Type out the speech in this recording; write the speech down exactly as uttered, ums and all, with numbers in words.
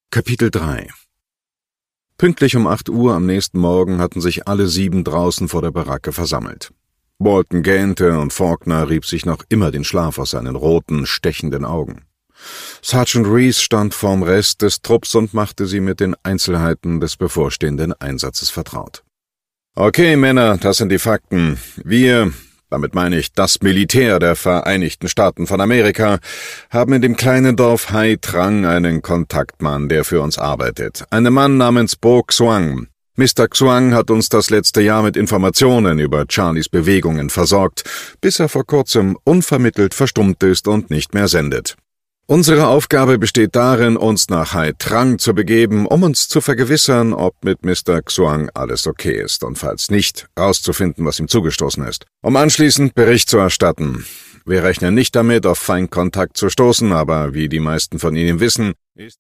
Kapitel drei. Pünktlich um acht Uhr am nächsten Morgen hatten sich alle sieben draußen vor der Baracke versammelt. Walton gähnte und Faulkner rieb sich noch immer den Schlaf aus seinen roten, stechenden Augen. Sergeant Reese stand vorm Rest des Trupps und machte sie mit den Einzelheiten des bevorstehenden Einsatzes vertraut. »Okay, Männer, das sind die Fakten. Wir, damit meine ich das Militär der Vereinigten Staaten von Amerika, haben in dem kleinen Dorf Hai Trang einen Kontaktmann, der für uns arbeitet. Einen Mann namens Bo Xuang. Mister Xuang hat uns das letzte Jahr mit Informationen über Charlies Bewegungen versorgt, bis er vor kurzem unvermittelt verstummt ist und nicht mehr sendet. Unsere Aufgabe besteht darin, uns nach Hai Trang zu begeben, um uns zu vergewissern, ob mit Mister Xuang alles okay ist und falls nicht, rauszufinden, was ihm zugestoßen ist, um anschließend Bericht zu erstatten. Wir rechnen nicht damit, auf Feindkontakt zu stoßen, aber wie die meisten von Ihnen wissen, ist